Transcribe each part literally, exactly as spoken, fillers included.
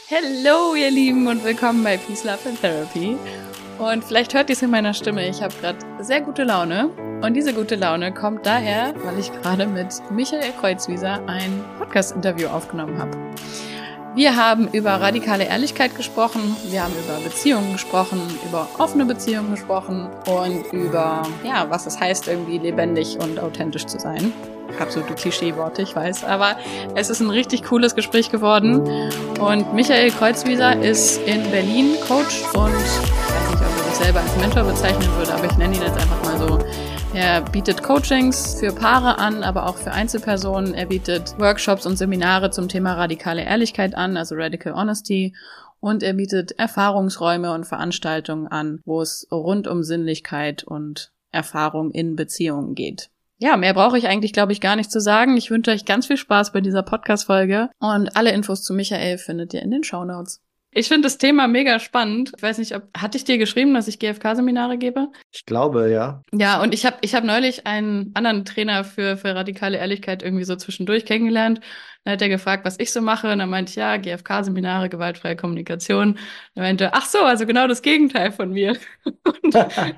Hallo ihr Lieben und willkommen bei Peace, Love and Therapy. Und vielleicht hört ihr es in meiner Stimme, ich habe gerade sehr gute Laune. Und diese gute Laune kommt daher, weil ich gerade mit Michael Kreuzwieser ein Podcast-Interview aufgenommen habe. Wir haben über radikale Ehrlichkeit gesprochen, wir haben über Beziehungen gesprochen, über offene Beziehungen gesprochen und über, ja, was es heißt, irgendwie lebendig und authentisch zu sein. Absolute Klischeeworte, ich weiß, aber es ist ein richtig cooles Gespräch geworden. Und Michael Kreuzwieser ist in Berlin Coach und ich weiß nicht, ob er sich selber als Mentor bezeichnen würde, aber ich nenne ihn jetzt einfach mal so. Er bietet Coachings für Paare an, aber auch für Einzelpersonen. Er bietet Workshops und Seminare zum Thema radikale Ehrlichkeit an, also Radical Honesty. Und er bietet Erfahrungsräume und Veranstaltungen an, wo es rund um Sinnlichkeit und Erfahrung in Beziehungen geht. Ja, mehr brauche ich eigentlich, glaube ich, gar nicht zu sagen. Ich wünsche euch ganz viel Spaß bei dieser Podcast-Folge und alle Infos zu Michael findet ihr in den Shownotes. Ich finde das Thema mega spannend. Ich weiß nicht, ob hatte ich dir geschrieben, dass ich G F K-Seminare gebe? Ich glaube, ja. Ja, und ich habe ich hab neulich einen anderen Trainer für, für radikale Ehrlichkeit irgendwie so zwischendurch kennengelernt. Dann hat er gefragt, was ich so mache. Und dann meinte ich, ja, G F K-Seminare, gewaltfreie Kommunikation. Dann meinte, ach so, also genau das Gegenteil von mir. Und,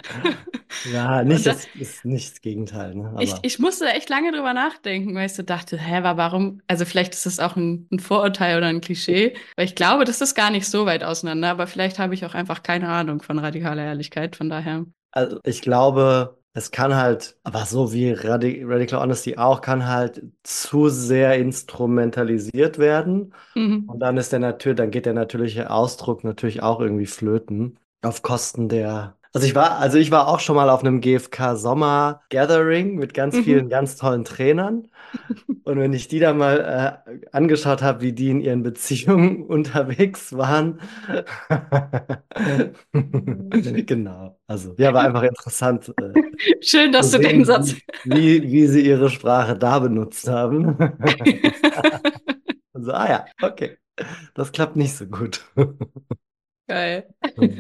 Ja, und nicht da, das ist nicht das Gegenteil, ne? ich, Aber ich musste echt lange drüber nachdenken, weil ich so dachte, hä, aber warum, also vielleicht ist das auch ein, ein Vorurteil oder ein Klischee, weil ich glaube, das ist gar nicht so weit auseinander, aber vielleicht habe ich auch einfach keine Ahnung von radikaler Ehrlichkeit, von daher. also ich glaube, es kann halt, aber so wie Radi Radical Honesty auch, kann halt zu sehr instrumentalisiert werden. Mhm. Und dann ist der natürlich, dann geht der natürliche Ausdruck natürlich auch irgendwie flöten. Auf Kosten der. Also ich war, also ich war auch schon mal auf einem G F K Sommer Gathering mit ganz vielen Mhm. ganz tollen Trainern. Und wenn ich die da mal äh, angeschaut habe, wie die in ihren Beziehungen unterwegs waren, genau. Also, ja, war einfach interessant äh, Schön, zu dass du den sehen, Satz. wie, wie, wie sie ihre Sprache da benutzt haben. Also, ah ja, okay, das klappt nicht so gut. Geil.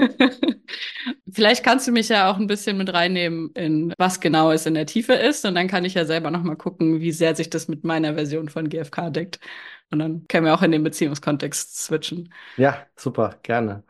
Vielleicht kannst du mich ja auch ein bisschen mit reinnehmen in was genau es in der Tiefe ist und dann kann ich ja selber noch mal gucken, wie sehr sich das mit meiner Version von G F K deckt. Und dann können wir auch in den Beziehungskontext switchen. Ja, super, gerne.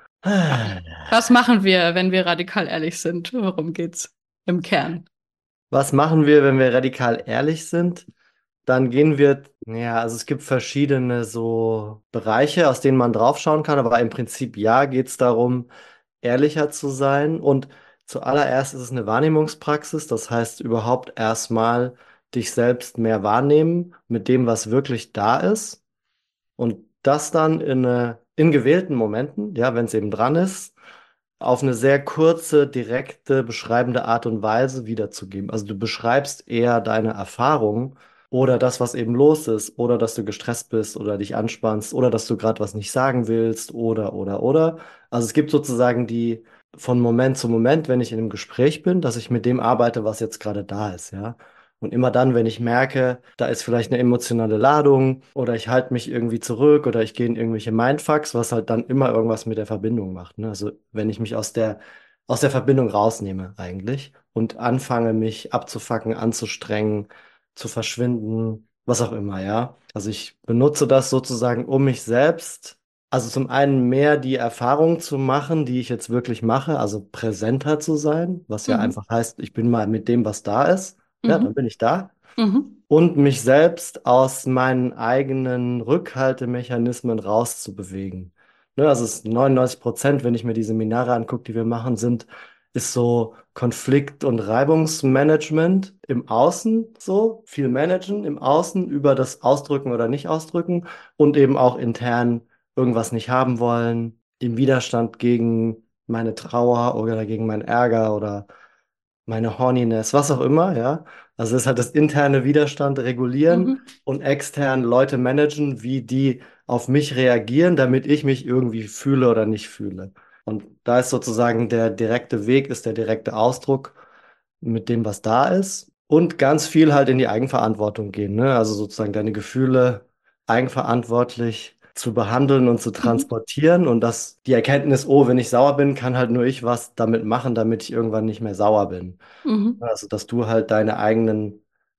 Was machen wir, wenn wir radikal ehrlich sind? Worum geht's im Kern? Was machen wir, wenn wir radikal ehrlich sind? Dann gehen wir, ja, also es gibt verschiedene so Bereiche, aus denen man draufschauen kann, aber im Prinzip ja, geht es darum, ehrlicher zu sein. Und zuallererst ist es eine Wahrnehmungspraxis, das heißt überhaupt erstmal dich selbst mehr wahrnehmen mit dem, was wirklich da ist. Und das dann in, eine, in gewählten Momenten, ja, wenn es eben dran ist, auf eine sehr kurze, direkte, beschreibende Art und Weise wiederzugeben. Also du beschreibst eher deine Erfahrungen oder das, was eben los ist, oder dass du gestresst bist oder dich anspannst oder dass du gerade was nicht sagen willst oder, oder, oder. Also es gibt sozusagen die von Moment zu Moment, wenn ich in einem Gespräch bin, dass ich mit dem arbeite, was jetzt gerade da ist, ja. Und immer dann, wenn ich merke, da ist vielleicht eine emotionale Ladung oder ich halte mich irgendwie zurück oder ich gehe in irgendwelche Mindfucks, was halt dann immer irgendwas mit der Verbindung macht. Ne? Also wenn ich mich aus der, aus der Verbindung rausnehme eigentlich und anfange, mich abzufacken, anzustrengen, zu verschwinden, was auch immer, ja. Also ich benutze das sozusagen, um mich selbst, also zum einen mehr die Erfahrung zu machen, die ich jetzt wirklich mache, also präsenter zu sein, was ja Mhm. einfach heißt, ich bin mal mit dem, was da ist. Ja, dann Mhm. bin ich da. Mhm. Und mich selbst aus meinen eigenen Rückhaltemechanismen rauszubewegen. Ne, also es ist neunundneunzig Prozent, wenn ich mir die Seminare angucke, die wir machen, sind, ist so Konflikt- und Reibungsmanagement im Außen, so viel managen im Außen über das Ausdrücken oder Nicht-Ausdrücken und eben auch intern irgendwas nicht haben wollen, im Widerstand gegen meine Trauer oder gegen meinen Ärger oder meine Horniness, was auch immer, ja. Also es ist halt das interne Widerstand regulieren Mhm. und extern Leute managen, wie die auf mich reagieren, damit ich mich irgendwie fühle oder nicht fühle. Und da ist sozusagen der direkte Weg, ist der direkte Ausdruck mit dem, was da ist. Und ganz viel halt in die Eigenverantwortung gehen, ne? Also sozusagen deine Gefühle eigenverantwortlich zu behandeln und zu Mhm. transportieren und dass die Erkenntnis, oh, wenn ich sauer bin, kann halt nur ich was damit machen, damit ich irgendwann nicht mehr sauer bin. Mhm. Also, dass du halt deine eigenen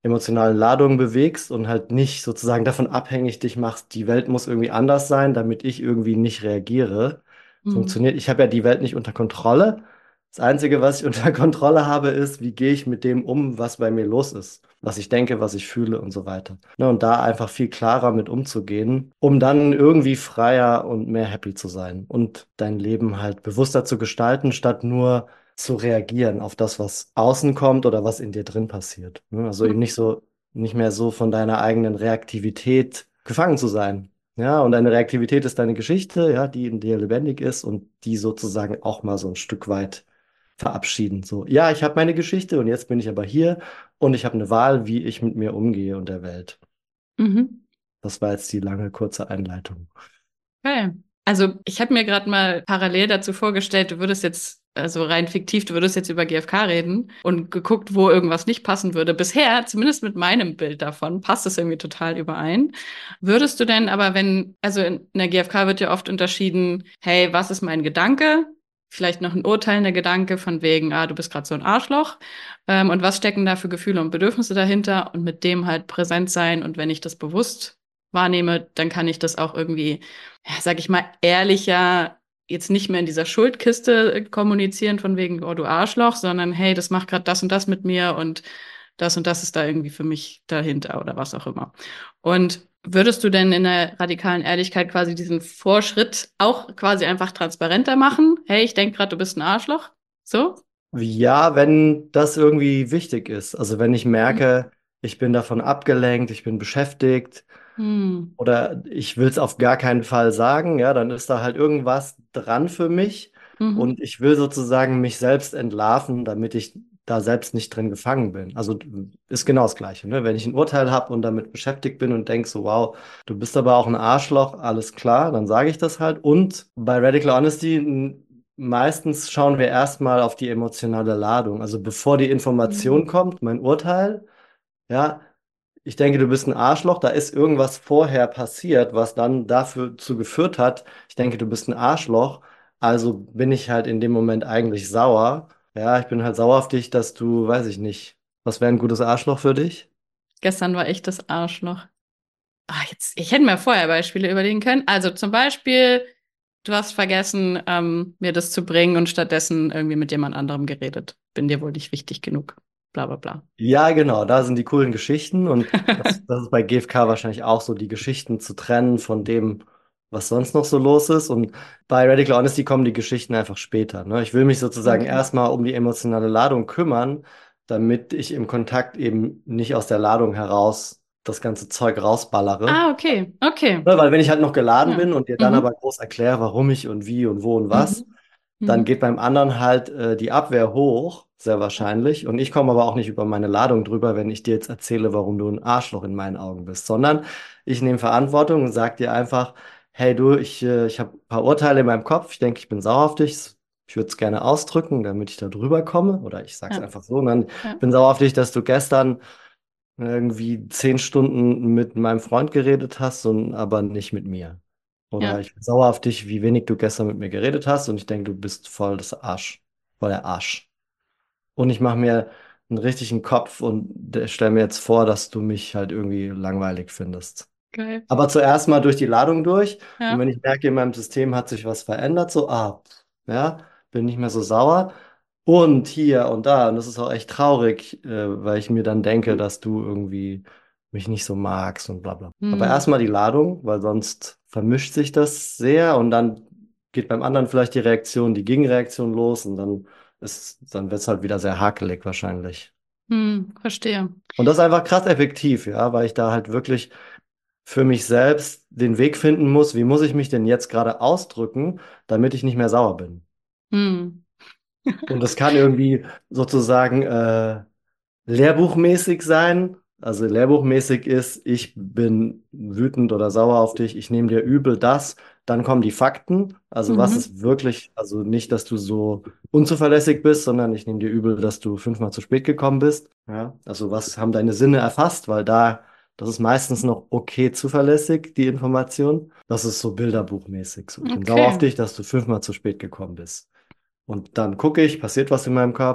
emotionalen Ladungen bewegst und halt nicht sozusagen davon abhängig dich machst, die Welt muss irgendwie anders sein, damit ich irgendwie nicht reagiere. Mhm. Funktioniert. Ich habe ja die Welt nicht unter Kontrolle. Das Einzige, was ich unter Kontrolle habe, ist, wie gehe ich mit dem um, was bei mir los ist, was ich denke, was ich fühle und so weiter. Ne, und da einfach viel klarer mit umzugehen, um dann irgendwie freier und mehr happy zu sein und dein Leben halt bewusster zu gestalten, statt nur zu reagieren auf das, was außen kommt oder was in dir drin passiert. Ne, also eben nicht so, nicht mehr so von deiner eigenen Reaktivität gefangen zu sein. Ja, und deine Reaktivität ist deine Geschichte, ja, die in dir lebendig ist und die sozusagen auch mal so ein Stück weit verabschieden. So, ja, ich habe meine Geschichte und jetzt bin ich aber hier und ich habe eine Wahl, wie ich mit mir umgehe und der Welt. Mhm. Das war jetzt die lange, kurze Einleitung. Okay. Also ich habe mir gerade mal parallel dazu vorgestellt, du würdest jetzt, also rein fiktiv, du würdest jetzt über G F K reden und geguckt, wo irgendwas nicht passen würde. Bisher, zumindest mit meinem Bild davon, passt es irgendwie total überein. Würdest du denn aber, wenn, also in der G F K wird ja oft unterschieden, hey, was ist mein Gedanke? Vielleicht noch ein urteilender Gedanke von wegen, ah, du bist gerade so ein Arschloch. Ähm, und was stecken da für Gefühle und Bedürfnisse dahinter? Und mit dem halt präsent sein. Und wenn ich das bewusst wahrnehme, dann kann ich das auch irgendwie, ja, sag ich mal, ehrlicher jetzt nicht mehr in dieser Schuldkiste äh, kommunizieren von wegen, oh du Arschloch, sondern hey, das macht gerade das und das mit mir und das und das ist da irgendwie für mich dahinter oder was auch immer. Und würdest du denn in der radikalen Ehrlichkeit quasi diesen Vorschritt auch quasi einfach transparenter machen? Hey, ich denke gerade, du bist ein Arschloch. So? Ja, wenn das irgendwie wichtig ist. Also wenn ich Mhm. merke, ich bin davon abgelenkt, ich bin beschäftigt Hm. oder ich will es auf gar keinen Fall sagen, ja, dann ist da halt irgendwas dran für mich Mhm. und ich will sozusagen mich selbst entlarven, damit ich da selbst nicht drin gefangen bin. Also ist genau das Gleiche, ne? Wenn ich ein Urteil habe und damit beschäftigt bin und denke so, wow, du bist aber auch ein Arschloch, alles klar, dann sage ich das halt. Und bei Radical Honesty n- meistens schauen wir erstmal auf die emotionale Ladung. Also bevor die Information Mhm. kommt, mein Urteil, ja, ich denke, du bist ein Arschloch, da ist irgendwas vorher passiert, was dann dafür zu geführt hat. Ich denke, du bist ein Arschloch, also bin ich halt in dem Moment eigentlich sauer. Ja, ich bin halt sauer auf dich, dass du, weiß ich nicht, was wäre ein gutes Arschloch für dich? Gestern war ich das Arschloch. Ah, jetzt, ich hätte mir vorher Beispiele überlegen können. Also zum Beispiel, du hast vergessen, ähm, mir das zu bringen und stattdessen irgendwie mit jemand anderem geredet. Bin dir wohl nicht wichtig genug. Bla bla bla. Ja, genau, da sind die coolen Geschichten und das, das ist bei G F K wahrscheinlich auch so, die Geschichten zu trennen von dem, was sonst noch so los ist. Und bei Radical Honesty kommen die Geschichten einfach später. Ne? Ich will mich sozusagen Okay. erstmal um die emotionale Ladung kümmern, damit ich im Kontakt eben nicht aus der Ladung heraus das ganze Zeug rausballere. Ah, okay. Okay. Ne? Weil wenn ich halt noch geladen Ja. bin und dir dann aber Mhm. groß erkläre, warum ich und wie und wo und was, Mhm. dann Mhm. geht beim anderen halt äh, die Abwehr hoch, sehr Ja. wahrscheinlich. Und ich komme aber auch nicht über meine Ladung drüber, wenn ich dir jetzt erzähle, warum du ein Arschloch in meinen Augen bist, sondern ich nehme Verantwortung und sage dir einfach, hey du, ich, äh, ich habe ein paar Urteile in meinem Kopf, ich denke, ich bin sauer auf dich. Ich würde es gerne ausdrücken, damit ich da drüber komme. Oder ich sage es Ja. einfach so. Und dann, ich Ja. bin sauer auf dich, dass du gestern irgendwie zehn Stunden mit meinem Freund geredet hast und aber nicht mit mir. Oder Ja. ich bin sauer auf dich, wie wenig du gestern mit mir geredet hast und ich denke, du bist voll das Arsch, voll der Arsch. Und ich mache mir einen richtigen Kopf und stelle mir jetzt vor, dass du mich halt irgendwie langweilig findest. Geil. Aber zuerst mal durch die Ladung durch und Ja. wenn ich merke, in meinem System hat sich was verändert, so, ah, ja, bin nicht mehr so sauer. Und hier und da, und das ist auch echt traurig, äh, weil ich mir dann denke, Mhm. dass du irgendwie mich nicht so magst und bla bla. Aber Mhm. erstmal die Ladung, weil sonst vermischt sich das sehr und dann geht beim anderen vielleicht die Reaktion, die Gegenreaktion los und dann ist, dann wird es halt wieder sehr hakelig wahrscheinlich. Mhm. Verstehe. Und das ist einfach krass effektiv, ja, weil ich da halt wirklich für mich selbst den Weg finden muss, wie muss ich mich denn jetzt gerade ausdrücken, damit ich nicht mehr sauer bin. Mhm. Und das kann irgendwie sozusagen äh, lehrbuchmäßig sein. Also lehrbuchmäßig ist, ich bin wütend oder sauer auf dich, ich nehme dir übel das, dann kommen die Fakten. Also was Mhm. ist wirklich, also nicht, dass du so unzuverlässig bist, sondern ich nehme dir übel, dass du fünfmal zu spät gekommen bist. Ja, also was haben deine Sinne erfasst, weil da, das ist meistens noch okay zuverlässig, die Information. Das ist so bilderbuchmäßig. So, ich bin sauer auf Okay. dich, dass du fünfmal zu spät gekommen bist. Und dann gucke ich, passiert was in meinem Körper?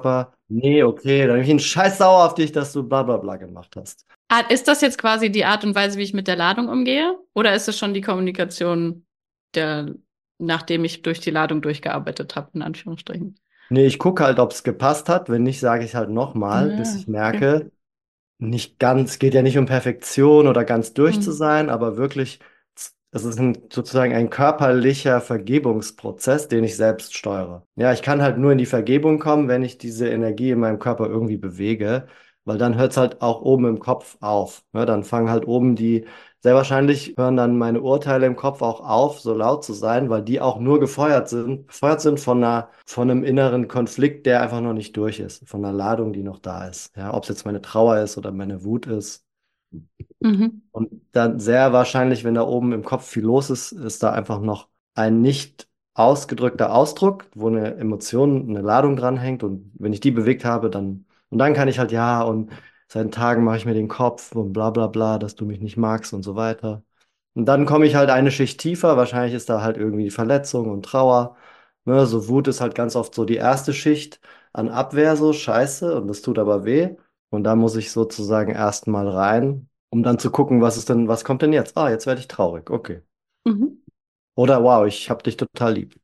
Nee, okay, dann bin ich ein Scheiß sauer auf dich, dass du bla bla bla gemacht hast. Ah, ist das jetzt quasi die Art und Weise, wie ich mit der Ladung umgehe? Oder ist es schon die Kommunikation, der, nachdem ich durch die Ladung durchgearbeitet habe, in Anführungsstrichen? Nee, ich gucke halt, ob es gepasst hat. Wenn nicht, sage ich halt nochmal, bis Ja, ich okay. merke, nicht ganz, geht ja nicht um Perfektion oder ganz durch zu Hm. sein, aber wirklich, das ist ein, sozusagen ein körperlicher Vergebungsprozess, den ich selbst steuere. Ja, ich kann halt nur in die Vergebung kommen, wenn ich diese Energie in meinem Körper irgendwie bewege, weil dann hört es halt auch oben im Kopf auf. Ja, dann fangen halt oben die, sehr wahrscheinlich hören dann meine Urteile im Kopf auch auf, so laut zu sein, weil die auch nur gefeuert sind, befeuert sind von einer, von einem inneren Konflikt, der einfach noch nicht durch ist, von einer Ladung, die noch da ist. Ja, ob es jetzt meine Trauer ist oder meine Wut ist. Mhm. Und dann sehr wahrscheinlich, wenn da oben im Kopf viel los ist, ist da einfach noch ein nicht ausgedrückter Ausdruck, wo eine Emotion, eine Ladung dranhängt. Und wenn ich die bewegt habe, dann, und dann kann ich halt, ja, und seit Tagen mache ich mir den Kopf und bla bla bla, dass du mich nicht magst und so weiter. Und dann komme ich halt eine Schicht tiefer. Wahrscheinlich ist da halt irgendwie Verletzung und Trauer. Ne, so Wut ist halt ganz oft so die erste Schicht an Abwehr, so Scheiße, und das tut aber weh. Und da muss ich sozusagen erstmal rein, um dann zu gucken, was ist denn, was kommt denn jetzt? Ah, jetzt werde ich traurig. Okay. Mhm. Oder wow, ich hab dich total lieb.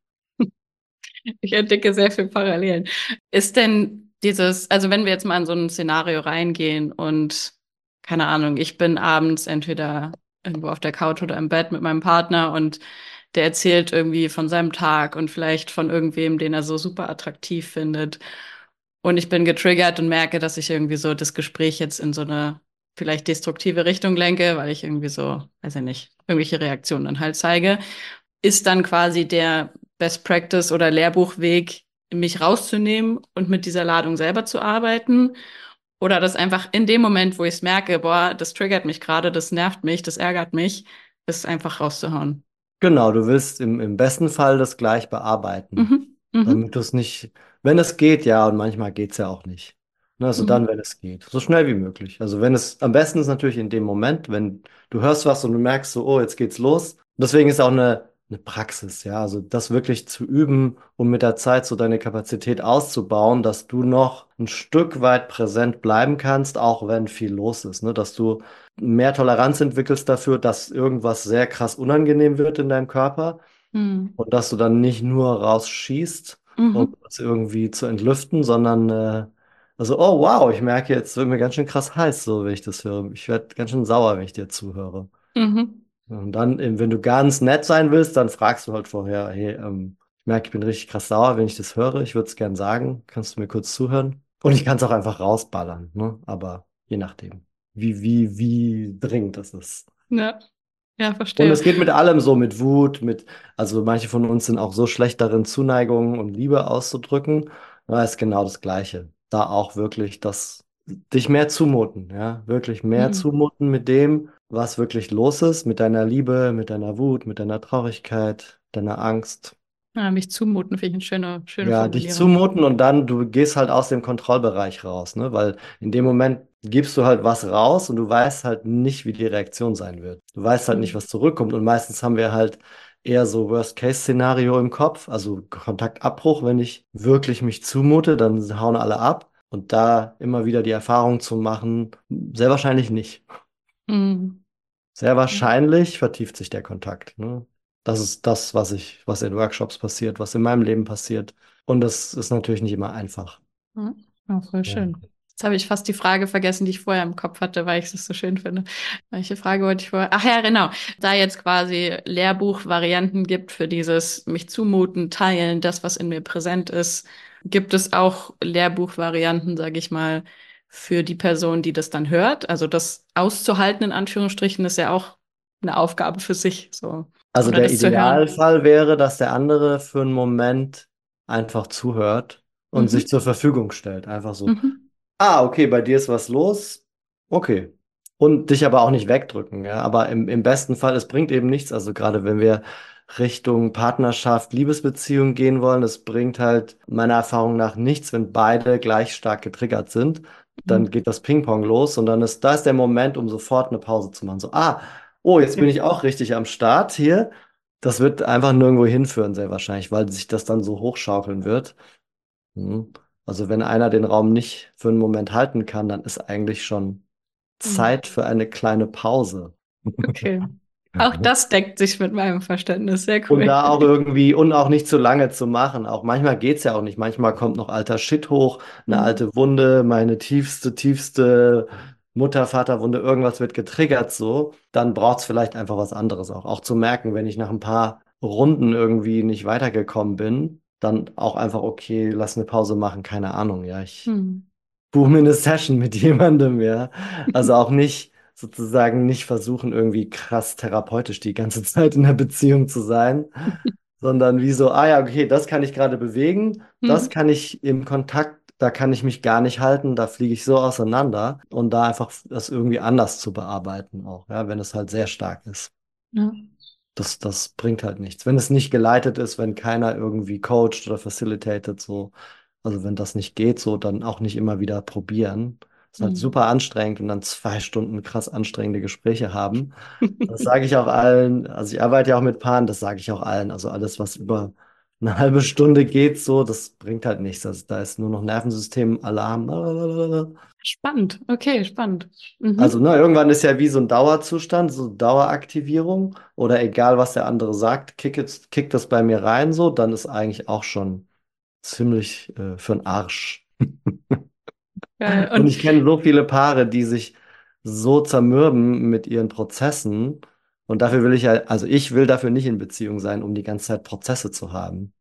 Ich entdecke sehr viel Parallelen. Ist denn dieses, also wenn wir jetzt mal in so ein Szenario reingehen und keine Ahnung, ich bin abends entweder irgendwo auf der Couch oder im Bett mit meinem Partner und der erzählt irgendwie von seinem Tag und vielleicht von irgendwem, den er so super attraktiv findet. Und ich bin getriggert und merke, dass ich irgendwie so das Gespräch jetzt in so eine vielleicht destruktive Richtung lenke, weil ich irgendwie so, weiß ich nicht, irgendwelche Reaktionen dann halt zeige. Ist dann quasi der Best Practice oder Lehrbuchweg, mich rauszunehmen und mit dieser Ladung selber zu arbeiten? Oder das einfach in dem Moment, wo ich es merke, boah, das triggert mich gerade, das nervt mich, das ärgert mich, ist einfach rauszuhauen. Genau, du willst im, im besten Fall das gleich bearbeiten, Mhm, mhm, damit du es nicht, wenn es geht, ja, und manchmal geht es ja auch nicht. Ne, also dann, mhm, wenn es geht, so schnell wie möglich. Also wenn es, am besten ist natürlich in dem Moment, wenn du hörst was und du merkst so, oh, jetzt geht's los. Deswegen ist auch eine, eine Praxis, ja, also das wirklich zu üben, um mit der Zeit so deine Kapazität auszubauen, dass du noch ein Stück weit präsent bleiben kannst, auch wenn viel los ist, ne, dass du mehr Toleranz entwickelst dafür, dass irgendwas sehr krass unangenehm wird in deinem Körper mhm, und dass du dann nicht nur rausschießt, um mhm, es irgendwie zu entlüften, sondern äh, also, oh wow, ich merke jetzt, wird mir ganz schön krass heiß, so wenn ich das höre. Ich werde ganz schön sauer, wenn ich dir zuhöre. mhm. Und dann, eben, wenn du ganz nett sein willst, dann fragst du halt vorher, hey, ähm, ich merke, ich bin richtig krass sauer, wenn ich das höre. Ich würde es gern sagen. Kannst du mir kurz zuhören? Und ich kann es auch einfach rausballern, ne? Aber je nachdem, wie, wie, wie dringend das ist. Ja, ja, Und verstehe. es geht mit allem so, mit Wut, mit, also manche von uns sind auch so schlecht darin, Zuneigung und Liebe auszudrücken. Da ist genau das Gleiche. Da auch wirklich das, dich mehr zumuten, ja, wirklich mehr Mhm. zumuten mit dem, was wirklich los ist, mit deiner Liebe, mit deiner Wut, mit deiner Traurigkeit, deiner Angst. Ja, mich zumuten, finde ich eine schöne, schöne Ja, dich Formulierung. zumuten und dann du gehst halt aus dem Kontrollbereich raus, ne? Weil in dem Moment gibst du halt was raus und du weißt halt nicht, wie die Reaktion sein wird. Du weißt halt nicht, Mhm. was zurückkommt und meistens haben wir halt eher so Worst-Case-Szenario im Kopf, also Kontaktabbruch, wenn ich wirklich mich zumute, dann hauen alle ab und da immer wieder die Erfahrung zu machen, sehr wahrscheinlich nicht. Mhm. Sehr Ja. wahrscheinlich vertieft sich der Kontakt, ne? Das ist das, was ich, was in Workshops passiert, was in meinem Leben passiert. Und das ist natürlich nicht immer einfach. Ja, ja, voll Ja. schön. Jetzt habe ich fast die Frage vergessen, die ich vorher im Kopf hatte, weil ich es so schön finde. Welche Frage wollte ich vorher? Ach ja, genau. Da jetzt quasi Lehrbuchvarianten gibt für dieses mich zumuten, teilen, das, was in mir präsent ist, gibt es auch Lehrbuchvarianten, sage ich mal, für die Person, die das dann hört. Also das auszuhalten, in Anführungsstrichen, ist ja auch eine Aufgabe für sich, so. Also Oder der das zu hören. Idealfall wäre, dass der andere für einen Moment einfach zuhört und sich Mhm. zur Verfügung stellt. Einfach so, Mhm. ah, okay, bei dir ist was los. Okay. Und dich aber auch nicht wegdrücken, ja. Aber im, im besten Fall, es bringt eben nichts. Also gerade wenn wir Richtung Partnerschaft, Liebesbeziehung gehen wollen, es bringt halt meiner Erfahrung nach nichts, wenn beide gleich stark getriggert sind. Dann Mhm. geht das Ping-Pong los und dann ist, da ist der Moment, um sofort eine Pause zu machen. So, ah, oh, jetzt Ja. bin ich auch richtig am Start hier. Das wird einfach nirgendwo hinführen, sehr wahrscheinlich, weil sich das dann so hochschaukeln wird. Mhm. Also wenn einer den Raum nicht für einen Moment halten kann, dann ist eigentlich schon Hm. Zeit für eine kleine Pause. Okay. Auch das deckt sich mit meinem Verständnis. Sehr Und cool. da auch irgendwie, und auch nicht zu lange zu machen. Auch manchmal geht's ja auch nicht. Manchmal kommt noch alter Shit hoch, eine Hm. alte Wunde, meine tiefste, tiefste Mutter, Vaterwunde, irgendwas wird getriggert so. Dann braucht's vielleicht einfach was anderes auch. Auch zu merken, wenn ich nach ein paar Runden irgendwie nicht weitergekommen bin, dann auch einfach, okay, lass eine Pause machen, keine Ahnung. Ja, ich Hm. buche mir eine Session mit jemandem, ja. Also auch nicht sozusagen nicht versuchen, irgendwie krass therapeutisch die ganze Zeit in der Beziehung zu sein, sondern wie so, ah ja, okay, das kann ich gerade bewegen, das Hm. kann ich im Kontakt, da kann ich mich gar nicht halten, da fliege ich so auseinander und da einfach das irgendwie anders zu bearbeiten auch, ja, wenn es halt sehr stark ist. Ja. Das, das bringt halt nichts. Wenn es nicht geleitet ist, wenn keiner irgendwie coacht oder facilitated, so, also wenn das nicht geht, so, dann auch nicht immer wieder probieren. Ist halt Hm. super anstrengend und dann zwei Stunden krass anstrengende Gespräche haben. Das sage ich auch allen, also ich arbeite ja auch mit Paaren, das sage ich auch allen. Also alles, was über eine halbe Stunde geht, so, das bringt halt nichts. Also da ist nur noch Nervensystem, Alarm. Spannend. Okay, spannend. Also, Mhm. ne, irgendwann ist ja wie so ein Dauerzustand, so Daueraktivierung oder egal, was der andere sagt, kick es, kickt das bei mir rein, so, dann ist eigentlich auch schon ziemlich äh, für den Arsch. Geil. Und Und ich kenne so viele Paare, die sich so zermürben mit ihren Prozessen. Und dafür will ich ja, also ich will dafür nicht in Beziehung sein, um die ganze Zeit Prozesse zu haben.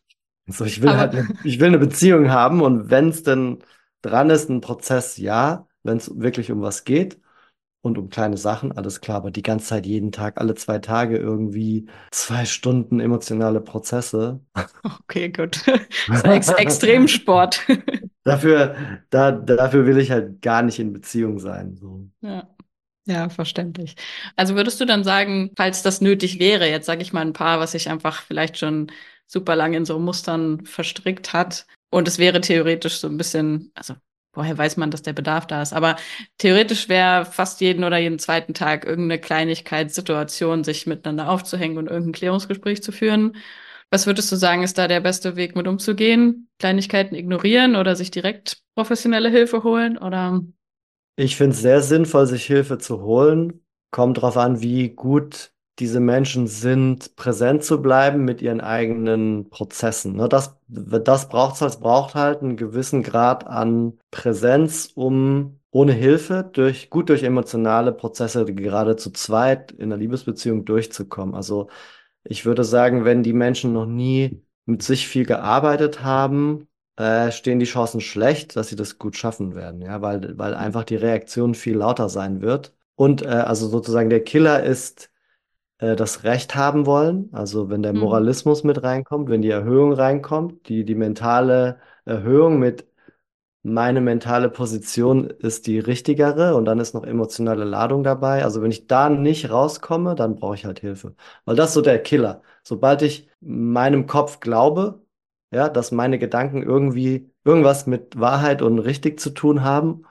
So, ich will aber halt eine, ich will eine Beziehung haben und wenn es denn dran ist, ein Prozess, ja, wenn es wirklich um was geht. Und um kleine Sachen, alles klar, aber die ganze Zeit, jeden Tag, alle zwei Tage irgendwie zwei Stunden emotionale Prozesse. okay, gut. So Ex Extremsport. Dafür, da, dafür will ich halt gar nicht in Beziehung sein. So. Ja. Ja, verständlich. Also würdest du dann sagen, falls das nötig wäre, jetzt sage ich mal ein Paar, was sich einfach vielleicht schon super lange in so Mustern verstrickt hat und es wäre theoretisch so ein bisschen, also woher weiß man, dass der Bedarf da ist, aber theoretisch wäre fast jeden oder jeden zweiten Tag irgendeine Kleinigkeit, Situation, sich miteinander aufzuhängen und irgendein Klärungsgespräch zu führen. Was würdest du sagen, ist da der beste Weg mit umzugehen? Kleinigkeiten ignorieren oder sich direkt professionelle Hilfe holen oder? Ich finde es sehr sinnvoll, sich Hilfe zu holen. Kommt drauf an, wie gut diese Menschen sind, präsent zu bleiben mit ihren eigenen Prozessen. Ne, das das braucht es halt, es braucht halt einen gewissen Grad an Präsenz, um ohne Hilfe durch, gut durch emotionale Prozesse gerade zu zweit in einer Liebesbeziehung durchzukommen. Also ich würde sagen, wenn die Menschen noch nie mit sich viel gearbeitet haben, äh, stehen die Chancen schlecht, dass sie das gut schaffen werden, ja, weil, weil einfach die Reaktion viel lauter sein wird. Und äh, also sozusagen der Killer ist äh, das Recht haben wollen, also wenn der Hm. Moralismus mit reinkommt, wenn die Erhöhung reinkommt, die, die mentale Erhöhung mit meine mentale Position ist die richtigere und dann ist noch emotionale Ladung dabei. Also wenn ich da nicht rauskomme, dann brauche ich halt Hilfe. Weil das ist so der Killer. Sobald ich meinem Kopf glaube, ja, dass meine Gedanken irgendwie irgendwas mit Wahrheit und richtig zu tun haben,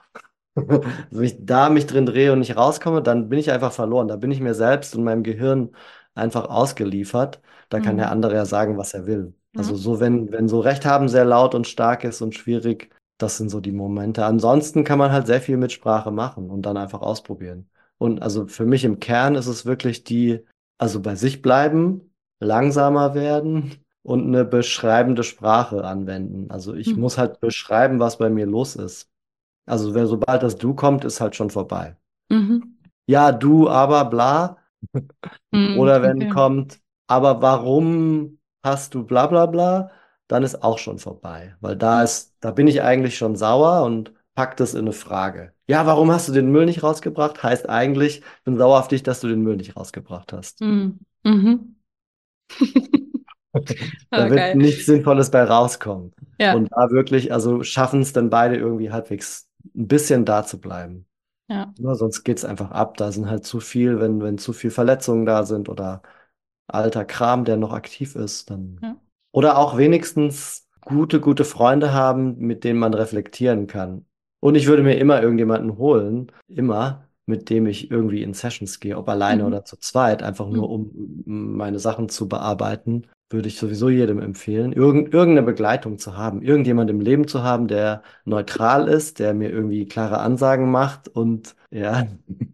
wenn ich da mich drin drehe und nicht rauskomme, dann bin ich einfach verloren. Da bin ich mir selbst und meinem Gehirn einfach ausgeliefert. Da kann der Hm. andere ja sagen, was er will. Ja. Also so, wenn, wenn so Recht haben sehr laut und stark ist und schwierig, das sind so die Momente. Ansonsten kann man halt sehr viel mit Sprache machen und dann einfach ausprobieren. Und also für mich im Kern ist es wirklich die, also bei sich bleiben, langsamer werden und eine beschreibende Sprache anwenden. Also ich Hm. muss halt beschreiben, was bei mir los ist. Also wer, sobald das Du kommt, ist halt schon vorbei. Mhm. Ja, du, aber bla. Mhm. Oder wenn Okay. kommt, aber warum hast du bla bla bla, dann ist auch schon vorbei. Weil da Ja. ist, da bin ich eigentlich schon sauer und pack das in eine Frage. Ja, warum hast du den Müll nicht rausgebracht? Heißt eigentlich, ich bin sauer auf dich, dass du den Müll nicht rausgebracht hast. Mhm. Mhm. Da Ah, wird geil. nichts Sinnvolles bei rauskommen. Ja, Und da wirklich, also schaffen es dann beide irgendwie halbwegs ein bisschen da zu bleiben. ja, Ja, sonst geht es einfach ab. Da sind halt zu viel, wenn, wenn zu viel Verletzungen da sind oder alter Kram, der noch aktiv ist, dann. ja. Oder auch wenigstens gute, gute Freunde haben, mit denen man reflektieren kann. Und ich würde mir immer irgendjemanden holen, immer, mit dem ich irgendwie in Sessions gehe, ob alleine Mhm. oder zu zweit, einfach nur Mhm. um meine Sachen zu bearbeiten. würde ich sowieso jedem empfehlen, irgend, irgendeine Begleitung zu haben, irgendjemand im Leben zu haben, der neutral ist, der mir irgendwie klare Ansagen macht und ja,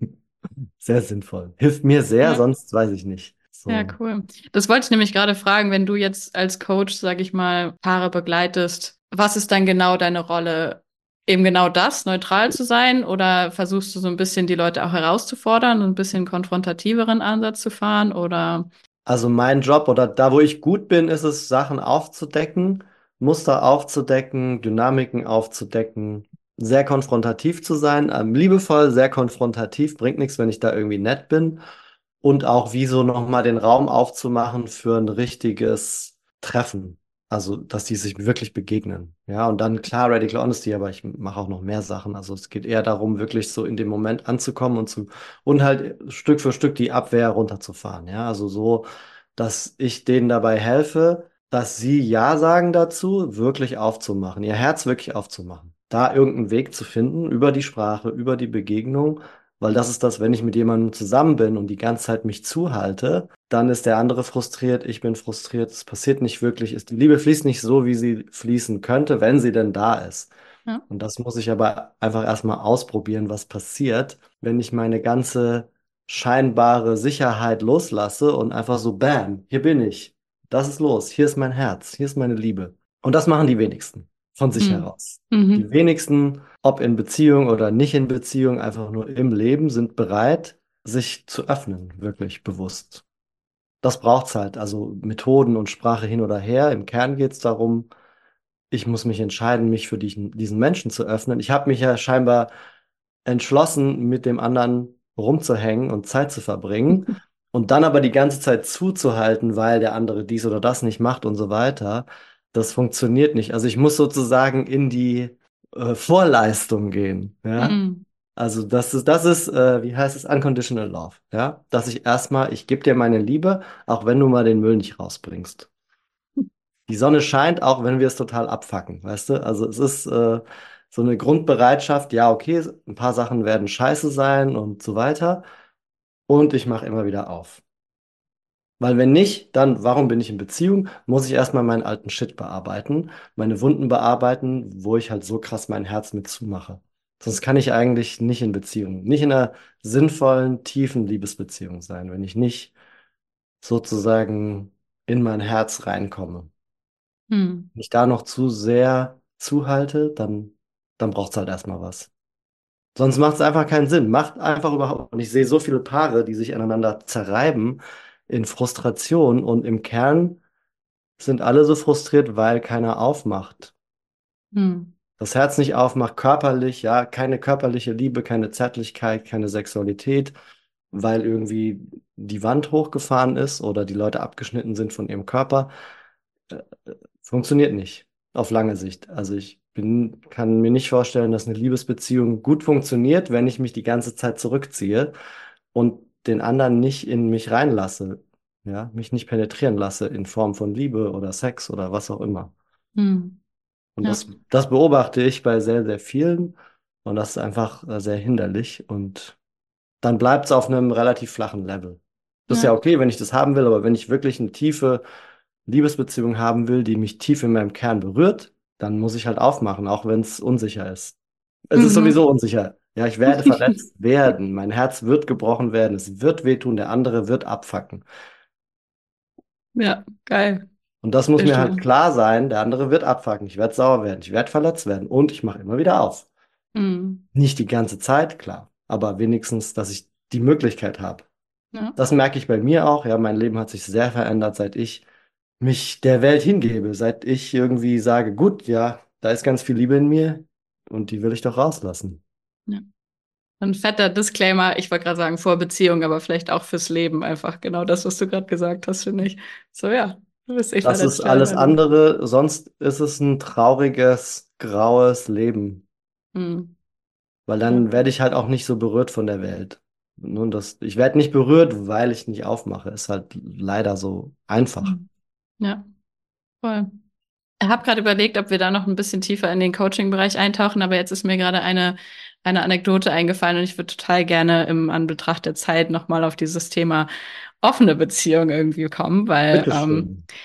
sehr sinnvoll. Hilft mir sehr, Ja. sonst weiß ich nicht. Ja, So. cool. Das wollte ich nämlich gerade fragen, wenn du jetzt als Coach, sag ich mal, Paare begleitest, was ist dann genau deine Rolle? Eben genau das, neutral zu sein? Oder versuchst du so ein bisschen die Leute auch herauszufordern und ein bisschen konfrontativeren Ansatz zu fahren? Oder Also mein Job oder da, wo ich gut bin, ist es, Sachen aufzudecken, Muster aufzudecken, Dynamiken aufzudecken, sehr konfrontativ zu sein, ähm, liebevoll, sehr konfrontativ, bringt nichts, wenn ich da irgendwie nett bin. Und auch wie so nochmal den Raum aufzumachen für ein richtiges Treffen. Also, dass die sich wirklich begegnen. Ja, und dann klar Radical Honesty, aber ich mache auch noch mehr Sachen. Also es geht eher darum, wirklich so in dem Moment anzukommen und zu und halt Stück für Stück die Abwehr runterzufahren. Ja, also so, dass ich denen dabei helfe, dass sie Ja sagen dazu, wirklich aufzumachen, ihr Herz wirklich aufzumachen. Da irgendeinen Weg zu finden über die Sprache, über die Begegnung, weil das ist das, wenn ich mit jemandem zusammen bin und die ganze Zeit mich zuhalte, dann ist der andere frustriert, ich bin frustriert, es passiert nicht wirklich, ist, die Liebe fließt nicht so, wie sie fließen könnte, wenn sie denn da ist. ja? Und das muss ich aber einfach erstmal ausprobieren, was passiert, wenn ich meine ganze scheinbare Sicherheit loslasse und einfach so, bam, hier bin ich. Das ist los, hier ist mein Herz, hier ist meine Liebe. Und das machen die wenigsten von sich Hm. heraus. Die Mhm. wenigsten, ob in Beziehung oder nicht in Beziehung, einfach nur im Leben, sind bereit, sich zu öffnen, wirklich bewusst. Das braucht es halt, also Methoden und Sprache hin oder her. Im Kern geht es darum, ich muss mich entscheiden, mich für diesen, diesen Menschen zu öffnen. Ich habe mich ja scheinbar entschlossen, mit dem anderen rumzuhängen und Zeit zu verbringen und dann aber die ganze Zeit zuzuhalten, weil der andere dies oder das nicht macht und so weiter. Das funktioniert nicht. Also ich muss sozusagen in die äh, Vorleistung gehen, ja. Hm. Also das ist, das ist, äh, wie heißt es, Unconditional Love, ja. Dass ich erstmal, ich gebe dir meine Liebe, auch wenn du mal den Müll nicht rausbringst. Die Sonne scheint, auch wenn wir es total abfacken, weißt du? Also es ist äh, so eine Grundbereitschaft, ja, okay, ein paar Sachen werden scheiße sein und so weiter. Und ich mache immer wieder auf. Weil wenn nicht, dann warum bin ich in Beziehung? Muss ich erstmal meinen alten Shit bearbeiten, meine Wunden bearbeiten, wo ich halt so krass mein Herz mit zumache. Sonst kann ich eigentlich nicht in Beziehung, nicht in einer sinnvollen, tiefen Liebesbeziehung sein, wenn ich nicht sozusagen in mein Herz reinkomme. Hm. Wenn ich da noch zu sehr zuhalte, dann, dann braucht es halt erstmal was. Sonst macht es einfach keinen Sinn. Macht einfach überhaupt. Und ich sehe so viele Paare, die sich aneinander zerreiben in Frustration und im Kern sind alle so frustriert, weil keiner aufmacht. Hm. Das Herz nicht aufmacht, körperlich, ja, keine körperliche Liebe, keine Zärtlichkeit, keine Sexualität, weil irgendwie die Wand hochgefahren ist oder die Leute abgeschnitten sind von ihrem Körper. Äh, Funktioniert nicht auf lange Sicht. Also ich bin, kann mir nicht vorstellen, dass eine Liebesbeziehung gut funktioniert, wenn ich mich die ganze Zeit zurückziehe und den anderen nicht in mich reinlasse, ja, mich nicht penetrieren lasse in Form von Liebe oder Sex oder was auch immer. Hm. Und Ja. das, das beobachte ich bei sehr, sehr vielen und das ist einfach äh, sehr hinderlich und dann bleibt es auf einem relativ flachen Level. Das ist ja Ja. okay, wenn ich das haben will, aber wenn ich wirklich eine tiefe Liebesbeziehung haben will, die mich tief in meinem Kern berührt, dann muss ich halt aufmachen, auch wenn es unsicher ist. Es ist Mhm. sowieso unsicher. Ja, ich werde verletzt werden, mein Herz wird gebrochen werden, es wird wehtun, der andere wird abfacken. Ja, geil. Und das muss Sehr mir halt schön. klar sein, der andere wird abfacken, ich werde sauer werden, ich werde verletzt werden und ich mache immer wieder auf. Hm. Nicht die ganze Zeit, klar, aber wenigstens, dass ich die Möglichkeit habe. Ja. Das merke ich bei mir auch. Ja, mein Leben hat sich sehr verändert, seit ich mich der Welt hingebe, seit ich irgendwie sage, gut, ja, da ist ganz viel Liebe in mir und die will ich doch rauslassen. Ja. Ein fetter Disclaimer, ich wollte gerade sagen, vor Beziehung, aber vielleicht auch fürs Leben einfach. Genau das, was du gerade gesagt hast, finde ich. So, ja, du wirst eh Das ist verletzt werden, alles also. andere, sonst ist es ein trauriges, graues Leben, Hm. weil Ja. dann werde ich halt auch nicht so berührt von der Welt. Nun, das, ich werde nicht berührt, weil ich nicht aufmache. Ist halt leider so einfach. Hm. Ja, voll. Ich habe gerade überlegt, ob wir da noch ein bisschen tiefer in den Coaching-Bereich eintauchen, aber jetzt ist mir gerade eine, eine Anekdote eingefallen und ich würde total gerne im Anbetracht der Zeit nochmal auf dieses Thema offene Beziehung irgendwie kommen, weil ähm, Bitteschön.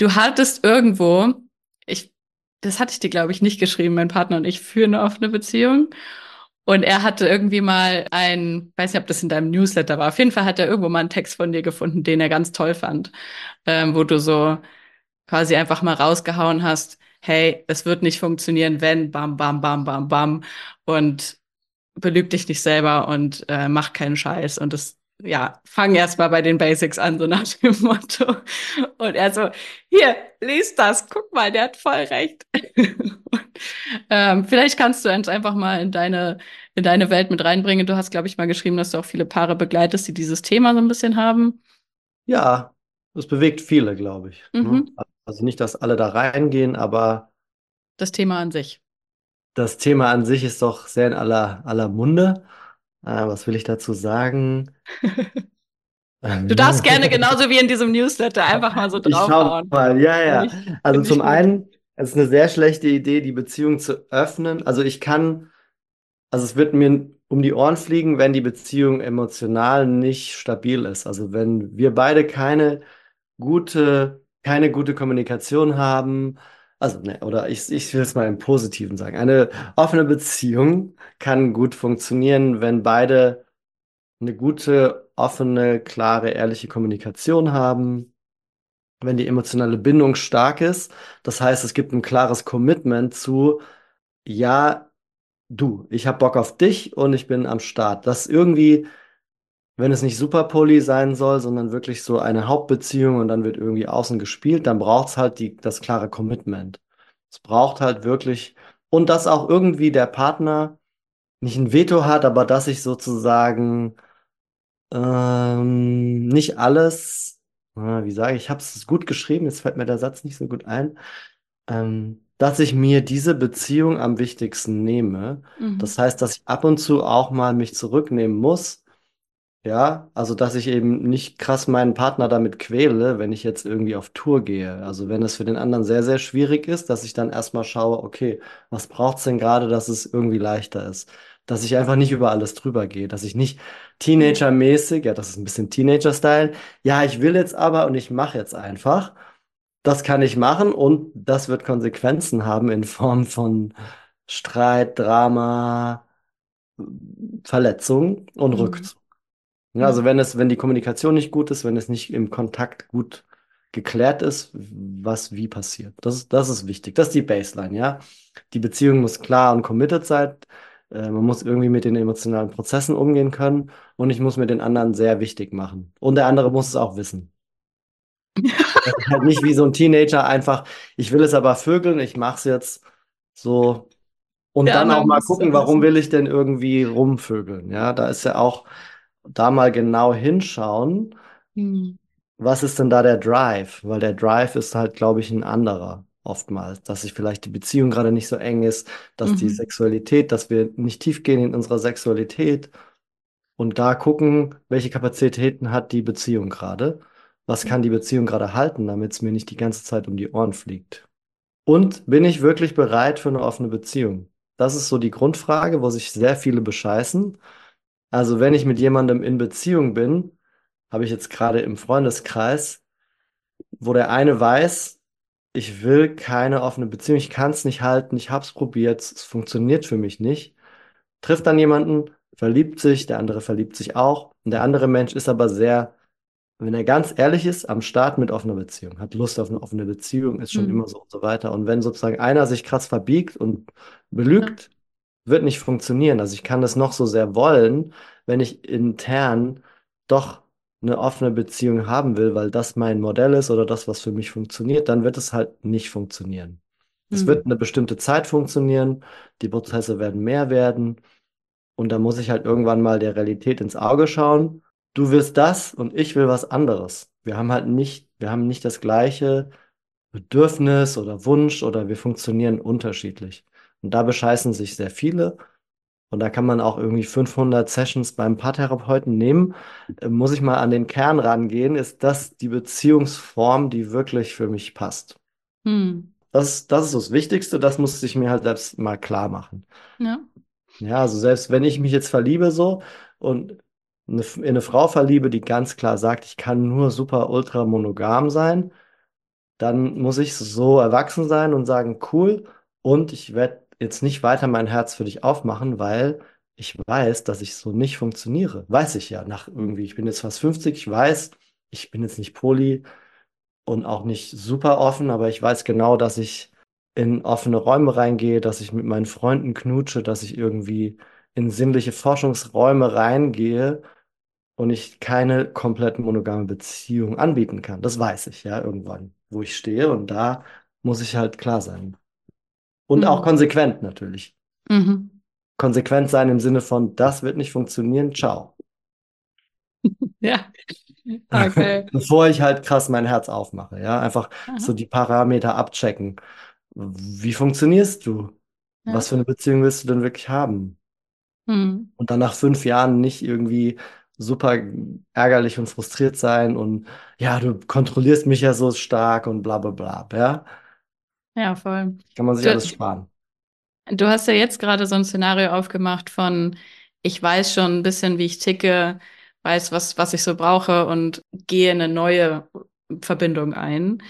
Du hattest irgendwo, ich, das hatte ich dir, glaube ich, nicht geschrieben, mein Partner und ich führen eine offene Beziehung. Und er hatte irgendwie mal ein, weiß nicht, ob das in deinem Newsletter war, auf jeden Fall hat er irgendwo mal einen Text von dir gefunden, den er ganz toll fand, ähm, wo du so quasi einfach mal rausgehauen hast, hey, es wird nicht funktionieren, wenn, bam, bam, bam, bam, bam. Und belüg dich nicht selber und äh, mach keinen Scheiß. Und das, ja, fang erst mal bei den Basics an, so nach dem Motto. Und er so, hier, lies das, guck mal, der hat voll recht. Und, ähm, vielleicht kannst du uns einfach mal in deine, in deine Welt mit reinbringen. Du hast, glaube ich, mal geschrieben, dass du auch viele Paare begleitest, die dieses Thema so ein bisschen haben. Ja, es bewegt viele, glaube ich. Ne? Mhm. Also nicht, dass alle da reingehen, aber Das Thema an sich. das Thema an sich ist doch sehr in aller, aller Munde. Äh, was will ich dazu sagen? Du darfst gerne genauso wie in diesem Newsletter einfach mal so Ich schau draufhauen. mal, ja, Finde ja. ich, Also finde ich zum gut. einen, es ist eine sehr schlechte Idee, die Beziehung zu öffnen. Also ich kann, also es wird mir um die Ohren fliegen, wenn die Beziehung emotional nicht stabil ist. Also wenn wir beide keine gute, keine gute Kommunikation haben, also ne, oder ich, ich will es mal im Positiven sagen. Eine offene Beziehung kann gut funktionieren, wenn beide eine gute, offene, klare, ehrliche Kommunikation haben, wenn die emotionale Bindung stark ist. Das heißt, es gibt ein klares Commitment zu, ja, du, ich habe Bock auf dich und ich bin am Start. Das irgendwie, wenn es nicht super poly sein soll, sondern wirklich so eine Hauptbeziehung und dann wird irgendwie außen gespielt, dann braucht es halt die, das klare Commitment. Es braucht halt wirklich, und dass auch irgendwie der Partner nicht ein Veto hat, aber dass ich sozusagen ähm, nicht alles, ah, wie sage ich, ich habe es gut geschrieben, jetzt fällt mir der Satz nicht so gut ein, ähm, dass ich mir diese Beziehung am wichtigsten nehme. Mhm. Das heißt, dass ich ab und zu auch mal mich zurücknehmen muss. Ja, also dass ich eben nicht krass meinen Partner damit quäle, wenn ich jetzt irgendwie auf Tour gehe. Also wenn es für den anderen sehr, sehr schwierig ist, dass ich dann erstmal schaue, okay, was braucht es denn gerade, dass es irgendwie leichter ist? Dass ich einfach nicht über alles drüber gehe, dass ich nicht Teenager-mäßig, ja, das ist ein bisschen Teenager-Style, ja, ich will jetzt aber und ich mache jetzt einfach. Das kann ich machen und das wird Konsequenzen haben in Form von Streit, Drama, Verletzung und Mhm. Rückzug. Ja, Ja. also wenn es, wenn die Kommunikation nicht gut ist, wenn es nicht im Kontakt gut geklärt ist, was wie passiert. Das ist, das ist wichtig. Das ist die Baseline, ja. Die Beziehung muss klar und committed sein. Äh, man muss irgendwie mit den emotionalen Prozessen umgehen können und ich muss mir den anderen sehr wichtig machen. Und der andere muss es auch wissen. Das ist halt nicht wie so ein Teenager einfach, ich will es aber vögeln, ich mache es jetzt so. Und Der dann auch andere mal muss es gucken, auch warum wissen. will ich denn irgendwie rumvögeln? Ja, da ist ja auch da mal genau hinschauen, Mhm. was ist denn da der Drive? Weil der Drive ist halt, glaube ich, ein anderer oftmals, dass sich vielleicht die Beziehung gerade nicht so eng ist, dass die Mhm. Sexualität, dass wir nicht tief gehen in unserer Sexualität und da gucken, welche Kapazitäten hat die Beziehung gerade? Was kann die Beziehung gerade halten, damit es mir nicht die ganze Zeit um die Ohren fliegt? Und bin ich wirklich bereit für eine offene Beziehung? Das ist so die Grundfrage, wo sich sehr viele bescheißen. Also wenn ich mit jemandem in Beziehung bin, habe ich jetzt gerade im Freundeskreis, wo der eine weiß, ich will keine offene Beziehung, ich kann es nicht halten, ich habe es probiert, es funktioniert für mich nicht. Trifft dann jemanden, verliebt sich, der andere verliebt sich auch. Und der andere Mensch ist aber sehr, wenn er ganz ehrlich ist, am Start mit offener Beziehung, hat Lust auf eine offene Beziehung, ist schon Mhm. immer so und so weiter. Und wenn sozusagen einer sich krass verbiegt und Ja. belügt, wird nicht funktionieren. Also ich kann das noch so sehr wollen, wenn ich intern doch eine offene Beziehung haben will, weil das mein Modell ist oder das, was für mich funktioniert, dann wird es halt nicht funktionieren. Es Mhm. wird eine bestimmte Zeit funktionieren, die Prozesse werden mehr werden und da muss ich halt irgendwann mal der Realität ins Auge schauen. Du willst das und ich will was anderes. Wir haben halt nicht, wir haben nicht das gleiche Bedürfnis oder Wunsch oder wir funktionieren unterschiedlich. Und da bescheißen sich sehr viele. Und da kann man auch irgendwie fünfhundert Sessions beim Paartherapeuten nehmen. Äh, Muss ich mal an den Kern rangehen? Ist das die Beziehungsform, die wirklich für mich passt? Mhm. Das, das ist das Wichtigste, das muss ich mir halt selbst mal klar machen. Ja. Ja, also selbst wenn ich mich jetzt verliebe so und eine, in eine Frau verliebe, die ganz klar sagt, ich kann nur super ultra monogam sein, dann muss ich so erwachsen sein und sagen, cool, und ich werde jetzt nicht weiter mein Herz für dich aufmachen, weil ich weiß, dass ich so nicht funktioniere. Weiß ich ja nach irgendwie, ich bin jetzt fast fünfzig, ich weiß, ich bin jetzt nicht poly und auch nicht super offen, aber ich weiß genau, dass ich in offene Räume reingehe, dass ich mit meinen Freunden knutsche, dass ich irgendwie in sinnliche Forschungsräume reingehe und ich keine komplett monogame Beziehung anbieten kann. Das weiß ich ja irgendwann, wo ich stehe und da muss ich halt klar sein. Und auch Mhm. konsequent natürlich. Mhm. Konsequent sein im Sinne von, das wird nicht funktionieren, ciao. Ja, okay. Bevor ich halt krass mein Herz aufmache, ja, einfach Aha. so die Parameter abchecken. Wie funktionierst du? Ja. Was für eine Beziehung willst du denn wirklich haben? Mhm. Und dann nach fünf Jahren nicht irgendwie super ärgerlich und frustriert sein und ja, du kontrollierst mich ja so stark und bla bla bla, ja? Ja, voll. Kann man sich Du, alles sparen. du hast ja jetzt gerade so ein Szenario aufgemacht von, ich weiß schon ein bisschen, wie ich ticke, weiß, was, was ich so brauche und gehe eine neue Verbindung ein.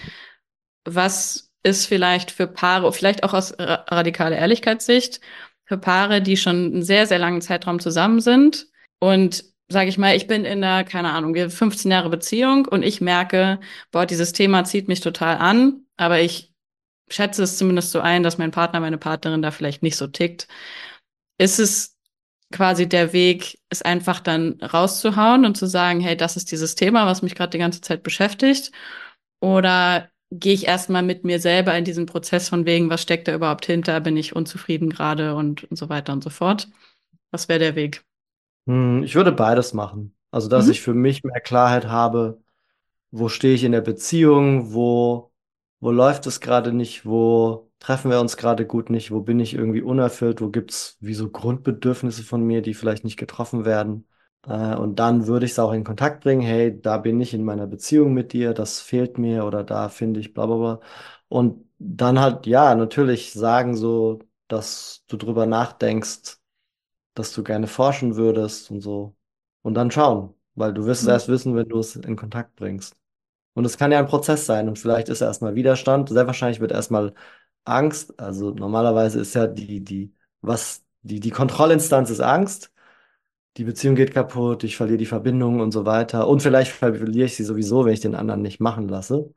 Was ist vielleicht für Paare, vielleicht auch aus ra radikaler Ehrlichkeitssicht, für Paare, die schon einen sehr, sehr langen Zeitraum zusammen sind und sage ich mal, ich bin in einer, keine Ahnung, wir fünfzehn Jahre Beziehung und ich merke, boah, dieses Thema zieht mich total an, aber ich schätze es zumindest so ein, dass mein Partner, meine Partnerin da vielleicht nicht so tickt. Ist es quasi der Weg, es einfach dann rauszuhauen und zu sagen, hey, das ist dieses Thema, was mich gerade die ganze Zeit beschäftigt? Oder gehe ich erstmal mit mir selber in diesen Prozess von wegen, was steckt da überhaupt hinter? Bin ich unzufrieden gerade und, und so weiter und so fort? Was wäre der Weg? Hm, ich würde beides machen. Also, dass Mhm. ich für mich mehr Klarheit habe, wo stehe ich in der Beziehung, wo, wo läuft es gerade nicht, wo treffen wir uns gerade gut nicht, wo bin ich irgendwie unerfüllt, wo gibt es wie so Grundbedürfnisse von mir, die vielleicht nicht getroffen werden. Äh, und dann würde ich es auch in Kontakt bringen, hey, da bin ich in meiner Beziehung mit dir, das fehlt mir oder da finde ich bla bla bla. Und dann halt, ja, natürlich sagen so, dass du drüber nachdenkst, dass du gerne forschen würdest und so. Und dann schauen, weil du wirst es erst wissen, wenn du es in Kontakt bringst. Und es kann ja ein Prozess sein und vielleicht ist erstmal Widerstand, sehr wahrscheinlich wird erstmal Angst. Also normalerweise ist ja die, die, was, die, die Kontrollinstanz ist Angst. Die Beziehung geht kaputt, ich verliere die Verbindung und so weiter. Und vielleicht verliere ich sie sowieso, wenn ich den anderen nicht machen lasse.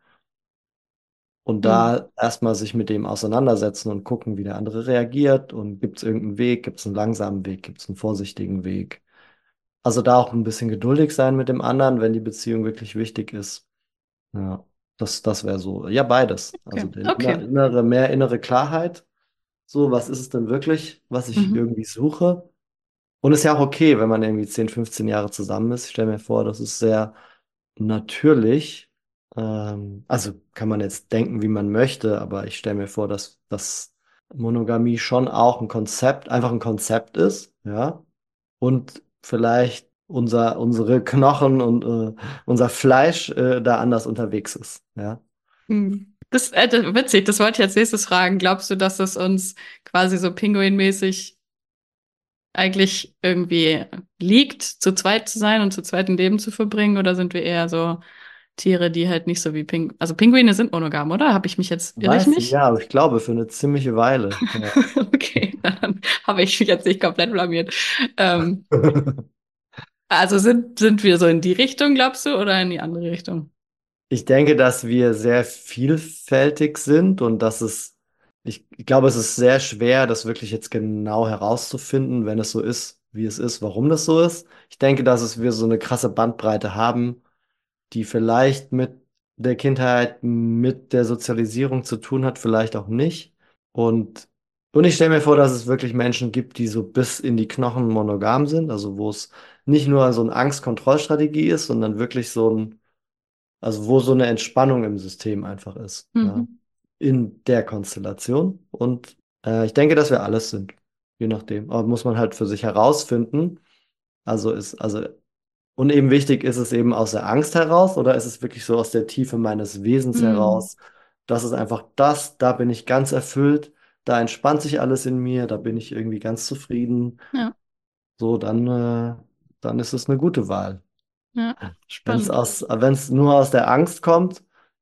Und Mhm. da erstmal sich mit dem auseinandersetzen und gucken, wie der andere reagiert. Und gibt es irgendeinen Weg? Gibt es einen langsamen Weg? Gibt es einen vorsichtigen Weg? Also da auch ein bisschen geduldig sein mit dem anderen, wenn die Beziehung wirklich wichtig ist. Ja, das, das wäre so. Ja, beides. Okay. Also den inner- Okay. innere, mehr innere Klarheit. So, was ist es denn wirklich, was ich Mhm. irgendwie suche? Und ist ja auch okay, wenn man irgendwie zehn, fünfzehn Jahre zusammen ist. Ich stelle mir vor, das ist sehr natürlich. Ähm, also kann man jetzt denken, wie man möchte, aber ich stelle mir vor, dass, dass Monogamie schon auch ein Konzept, einfach ein Konzept ist, ja. Und vielleicht unser, unsere Knochen und äh, unser Fleisch äh, da anders unterwegs ist, ja. Mhm. Das ist äh, witzig, das wollte ich als nächstes fragen. Glaubst du, dass es uns quasi so pinguinmäßig eigentlich irgendwie liegt, zu zweit zu sein und zu zweit ein Leben zu verbringen? Oder sind wir eher so Tiere, die halt nicht so wie Pinguine. Also Pinguine sind monogam, oder? Habe ich mich jetzt, irre ich Weiß, mich? ja, aber ich glaube, für eine ziemliche Weile, ja. Okay, dann habe ich mich jetzt nicht komplett blamiert. Ähm, also sind, sind wir so in die Richtung, glaubst du, oder in die andere Richtung? Ich denke, dass wir sehr vielfältig sind und dass es, ich, ich glaube, es ist sehr schwer, das wirklich jetzt genau herauszufinden, wenn es so ist, wie es ist, warum das so ist. Ich denke, dass es wir so eine krasse Bandbreite haben, die vielleicht mit der Kindheit, mit der Sozialisierung zu tun hat, vielleicht auch nicht. Und, und ich stelle mir vor, dass es wirklich Menschen gibt, die so bis in die Knochen monogam sind, also wo es nicht nur so eine Angst-Kontrollstrategie ist, sondern wirklich so ein, also wo so eine Entspannung im System einfach ist, ja, Mhm. in der Konstellation. Und äh, ich denke, dass wir alles sind, je nachdem. Aber muss man halt für sich herausfinden. Also ist, also und eben wichtig, ist es eben aus der Angst heraus oder ist es wirklich so aus der Tiefe meines Wesens Mhm. heraus? Das ist einfach das, da bin ich ganz erfüllt, da entspannt sich alles in mir, da bin ich irgendwie ganz zufrieden. Ja, So, dann, äh, dann ist es eine gute Wahl. ja, Wenn es spannend. aus, wenn es nur aus der Angst kommt,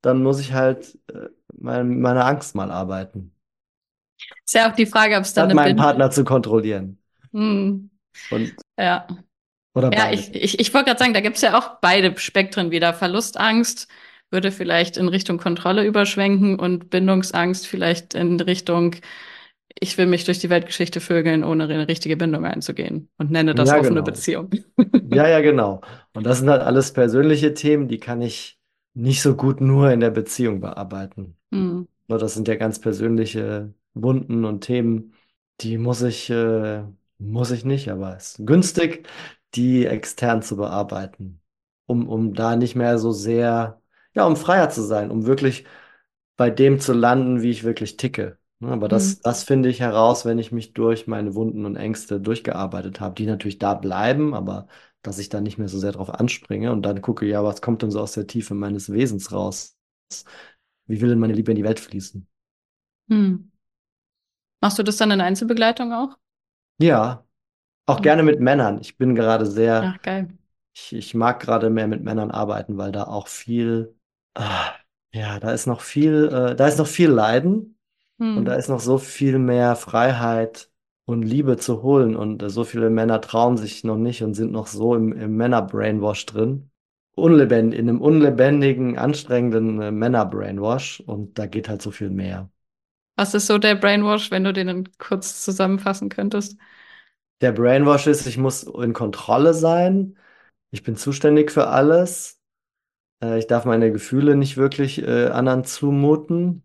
dann muss ich halt äh, mein, meine Angst mal arbeiten, Ist ja auch die Frage, ob es dann statt eine meinen Bindung. Partner zu kontrollieren. Hm, Und, ja. oder Ja, beides. ich, ich, ich wollte gerade sagen, da gibt es ja auch beide Spektren wieder. Verlustangst würde vielleicht in Richtung Kontrolle überschwenken und Bindungsangst vielleicht in Richtung, ich will mich durch die Weltgeschichte vögeln, ohne eine richtige Bindung einzugehen und nenne das Ja, offene genau. Beziehung. Ja, ja, genau. Und das sind halt alles persönliche Themen, die kann ich nicht so gut nur in der Beziehung bearbeiten. Hm, Ne, das sind ja ganz persönliche Wunden und Themen, die muss ich, äh, muss ich nicht, aber es ist günstig, die extern zu bearbeiten, um, um da nicht mehr so sehr, ja, um freier zu sein, um wirklich bei dem zu landen, wie ich wirklich ticke. Ne, aber hm, das, das finde ich heraus, wenn ich mich durch meine Wunden und Ängste durchgearbeitet habe, die natürlich da bleiben, aber dass ich da nicht mehr so sehr drauf anspringe und dann gucke, ja, was kommt denn so aus der Tiefe meines Wesens raus? Wie will denn meine Liebe in die Welt fließen? hm. Machst du das dann in Einzelbegleitung auch? Ja, auch Hm. gerne mit Männern. Ich bin gerade sehr, Ach, geil. ich, ich mag gerade mehr mit Männern arbeiten, weil da auch viel, ah, ja, da ist noch viel, äh, da ist noch viel Leiden und da Hm. ist noch so viel mehr Freiheit und Liebe zu holen und äh, so viele Männer trauen sich noch nicht und sind noch so im, im Männer-Brainwash drin. Unlebendig, in einem unlebendigen, anstrengenden äh, Männer-Brainwash und da geht halt so viel mehr. Was ist so der Brainwash, wenn du den dann kurz zusammenfassen könntest? Der Brainwash ist, ich muss in Kontrolle sein, ich bin zuständig für alles. Äh, ich darf meine Gefühle nicht wirklich äh, anderen zumuten.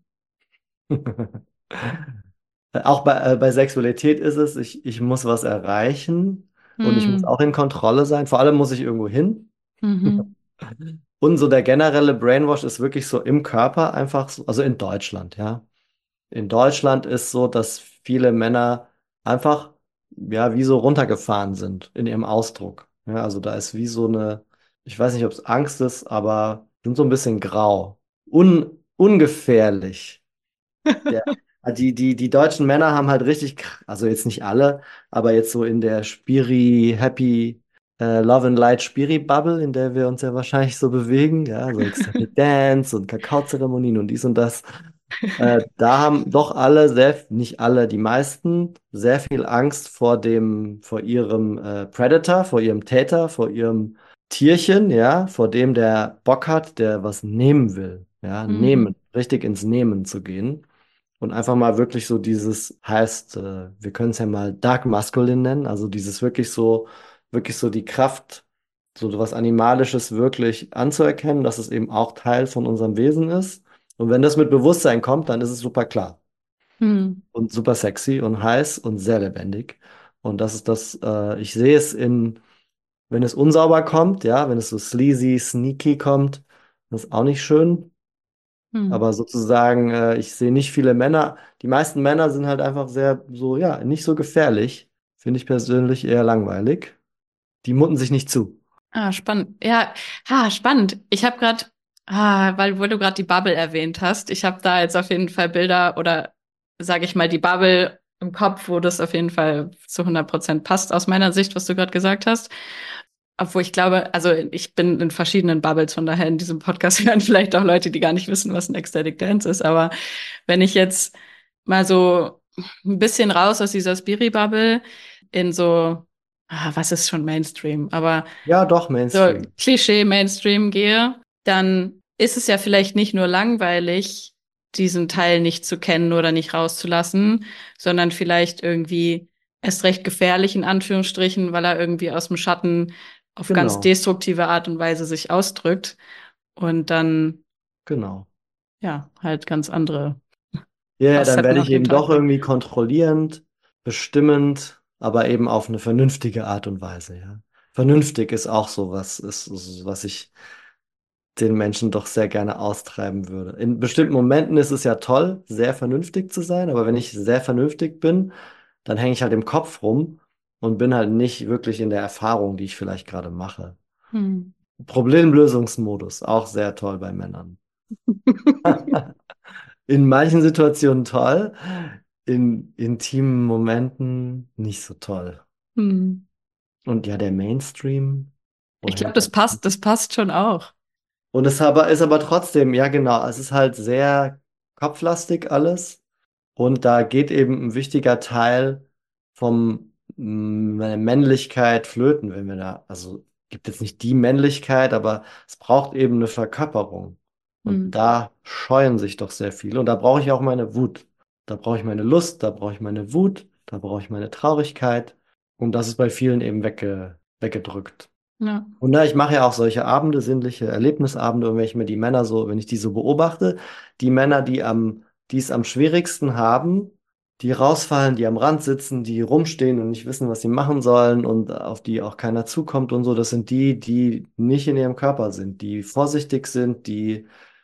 Äh, Auch bei, äh, bei Sexualität ist es, ich, ich muss was erreichen und ich muss Hm. auch in Kontrolle sein. Vor allem muss ich irgendwo hin. Mhm. Und so der generelle Brainwash ist wirklich so im Körper einfach so, also in Deutschland, ja. In Deutschland ist so, dass viele Männer einfach, ja, wie so runtergefahren sind in ihrem Ausdruck. Ja, also da ist wie so eine, ich weiß nicht, ob es Angst ist, aber sind so ein bisschen grau. Un, ungefährlich. Der, die, die, die deutschen Männer haben halt richtig, kr- also jetzt nicht alle, aber jetzt so in der Spiri, Happy, äh, Love and Light Spiri-Bubble, in der wir uns ja wahrscheinlich so bewegen, ja, so Ecstatic Dance und Kakaozeremonien und dies und das. Äh, da haben doch alle, sehr, nicht alle, die meisten, sehr viel Angst vor dem, vor ihrem äh, Predator, vor ihrem Täter, vor ihrem Tierchen, ja, vor dem der Bock hat, der was nehmen will, ja, Mhm. nehmen, richtig ins Nehmen zu gehen. Und einfach mal wirklich so dieses, heißt, äh, wir können es ja mal Dark Masculine nennen, also dieses wirklich so, wirklich so die Kraft, so was Animalisches wirklich anzuerkennen, dass es eben auch Teil von unserem Wesen ist. Und wenn das mit Bewusstsein kommt, dann ist es super klar Hm. und super sexy und heiß und sehr lebendig. Und das ist das, äh, ich sehe es in, wenn es unsauber kommt, ja, wenn es so sleazy, sneaky kommt, das ist auch nicht schön. Hm. Aber sozusagen, äh, ich sehe nicht viele Männer. Die meisten Männer sind halt einfach sehr so, ja, nicht so gefährlich. Finde ich persönlich eher langweilig. Die mutten sich nicht zu. Ah, spannend. Ja, ha, spannend. Ich habe gerade, ah, weil, weil du gerade die Bubble erwähnt hast, ich habe da jetzt auf jeden Fall Bilder oder sage ich mal die Bubble im Kopf, wo das auf jeden Fall zu hundert Prozent passt aus meiner Sicht, was du gerade gesagt hast. Obwohl ich glaube, also ich bin in verschiedenen Bubbles, von daher in diesem Podcast hören vielleicht auch Leute, die gar nicht wissen, was ein Ecstatic Dance ist. Aber wenn ich jetzt mal so ein bisschen raus aus dieser Spiri-Bubble in so, ah, was ist schon Mainstream, aber Ja, doch, so Mainstream. Klischee-Mainstream gehe, dann ist es ja vielleicht nicht nur langweilig, diesen Teil nicht zu kennen oder nicht rauszulassen, sondern vielleicht irgendwie erst recht gefährlich in Anführungsstrichen, weil er irgendwie aus dem Schatten auf ganz Genau, destruktive Art und Weise sich ausdrückt und dann genau. ja halt ganz andere Ja, ja, dann Facetten werde auf ich den eben Tag doch bringt. irgendwie kontrollierend, bestimmend, aber eben auf eine vernünftige Art und Weise, ja. Vernünftig ist auch so was, ist, ist, was ich den Menschen doch sehr gerne austreiben würde. In bestimmten Momenten ist es ja toll, sehr vernünftig zu sein, aber wenn ich sehr vernünftig bin, dann hänge ich halt im Kopf rum und bin halt nicht wirklich in der Erfahrung, die ich vielleicht gerade mache. Hm. Problemlösungsmodus, auch sehr toll bei Männern. In manchen Situationen toll, in intimen Momenten nicht so toll. Hm. Und ja, der Mainstream, wo Ich glaube, hängt das er? passt, das passt schon auch. Und es aber, ist aber trotzdem, ja genau, es ist halt sehr kopflastig alles. Und da geht eben ein wichtiger Teil vom mm, Männlichkeit flöten, wenn wir da, also gibt jetzt nicht die Männlichkeit, aber es braucht eben eine Verkörperung. Und Hm. da scheuen sich doch sehr viele. Und da brauche ich auch meine Wut. Da brauche ich meine Lust, da brauche ich meine Wut, da brauche ich meine Traurigkeit. Und das ist bei vielen eben wegge weggedrückt. Ja. Und na, ich mache ja auch solche Abende, sinnliche Erlebnisabende, und wenn ich mir die Männer so, wenn ich die so beobachte, die Männer, die am, die es am schwierigsten haben, die rausfallen, die am Rand sitzen, die rumstehen und nicht wissen, was sie machen sollen und auf die auch keiner zukommt und so, das sind die, die nicht in ihrem Körper sind, die vorsichtig sind, die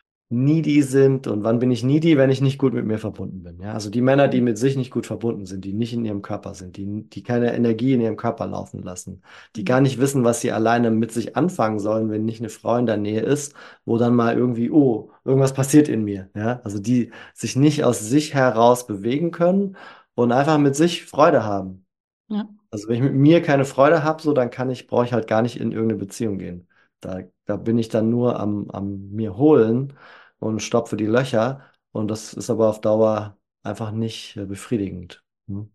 needy sind. Und wann bin ich needy, wenn ich nicht gut mit mir verbunden bin? Ja, also die Männer, die mit sich nicht gut verbunden sind, die nicht in ihrem Körper sind, die, die keine Energie in ihrem Körper laufen lassen, die Hm. gar nicht wissen, was sie alleine mit sich anfangen sollen, wenn nicht eine Frau in der Nähe ist, wo dann mal irgendwie, oh, irgendwas passiert in mir. Ja, also die sich nicht aus sich heraus bewegen können und einfach mit sich Freude haben. Ja. Also wenn ich mit mir keine Freude habe, so, dann kann ich, brauche ich halt gar nicht in irgendeine Beziehung gehen. Da, da bin ich dann nur am, am mir holen und stopfe die Löcher. Und das ist aber auf Dauer einfach nicht äh, befriedigend. Hm?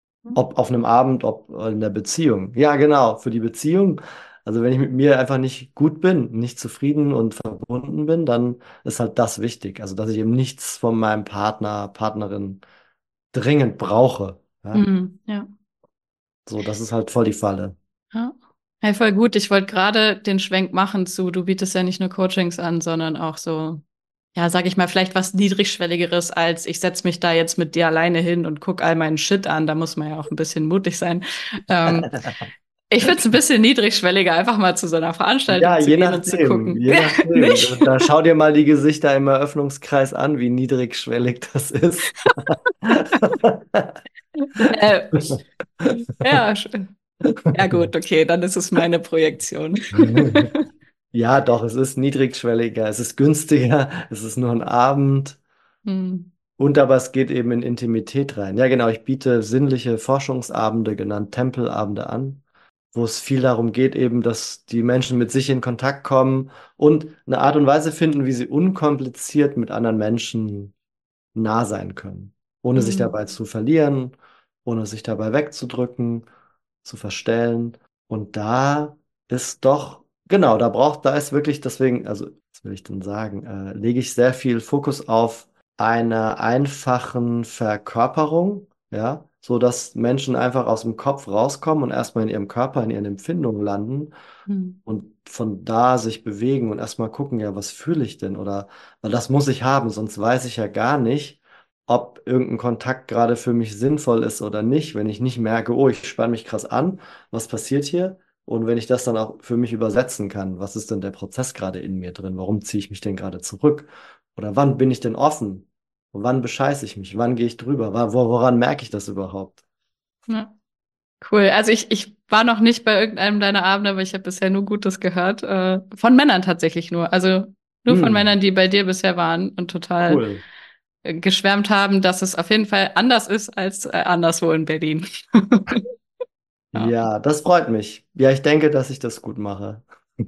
Ob auf einem Abend, ob in der Beziehung. Ja, genau, für die Beziehung. Also wenn ich mit mir einfach nicht gut bin, nicht zufrieden und verbunden bin, dann ist halt das wichtig. Also dass ich eben nichts von meinem Partner, Partnerin dringend brauche. Ja? Hm. Ja. So, das ist halt voll die Falle. Ja. Hey, voll gut. Ich wollte gerade den Schwenk machen zu, du bietest ja nicht nur Coachings an, sondern auch so, ja, sag ich mal, vielleicht was Niedrigschwelligeres als ich setze mich da jetzt mit dir alleine hin und guck all meinen Shit an. Da muss man ja auch ein bisschen mutig sein. Ähm, ich finde es ein bisschen niedrigschwelliger, einfach mal zu so einer Ja, Veranstaltung zu je gehen und zu nachdem, gucken. je nachdem. Da, Nicht? da schau dir mal die Gesichter im Eröffnungskreis an, wie niedrigschwellig das ist. Äh, ja, sch- ja gut, okay, dann ist es meine Projektion. Ja, doch, es ist niedrigschwelliger, es ist günstiger, es ist nur ein Abend. Hm. Und aber es geht eben in Intimität rein. Ja, genau, ich biete sinnliche Forschungsabende, genannt Tempelabende an, wo es viel darum geht, eben, dass die Menschen mit sich in Kontakt kommen und eine Art und Weise finden, wie sie unkompliziert mit anderen Menschen nah sein können, ohne sich Hm. dabei zu verlieren, ohne sich dabei wegzudrücken, zu verstellen. Und da ist doch, genau, da braucht, da ist wirklich deswegen, also, was will ich denn sagen, äh, lege ich sehr viel Fokus auf einer einfachen Verkörperung, ja, so dass Menschen einfach aus dem Kopf rauskommen und erstmal in ihrem Körper, in ihren Empfindungen landen Hm. und von da sich bewegen und erstmal gucken, ja, was fühle ich denn? Oder, weil das muss ich haben, sonst weiß ich ja gar nicht, ob irgendein Kontakt gerade für mich sinnvoll ist oder nicht. Wenn ich nicht merke, oh, ich spanne mich krass an, was passiert hier? Und wenn ich das dann auch für mich übersetzen kann, was ist denn der Prozess gerade in mir drin? Warum ziehe ich mich denn gerade zurück? Oder wann bin ich denn offen? Wann bescheiße ich mich? Wann gehe ich drüber? Wa- wo- Woran merke ich das überhaupt? Ja. Cool. Also ich, ich war noch nicht bei irgendeinem deiner Abende, aber ich habe bisher nur Gutes gehört. Äh, von Männern tatsächlich nur. Also nur von Hm, Männern, die bei dir bisher waren und total cool. äh, geschwärmt haben, dass es auf jeden Fall anders ist als äh, anderswo in Berlin. Ja. Ja, das freut mich. Ja, ich denke, dass ich das gut mache.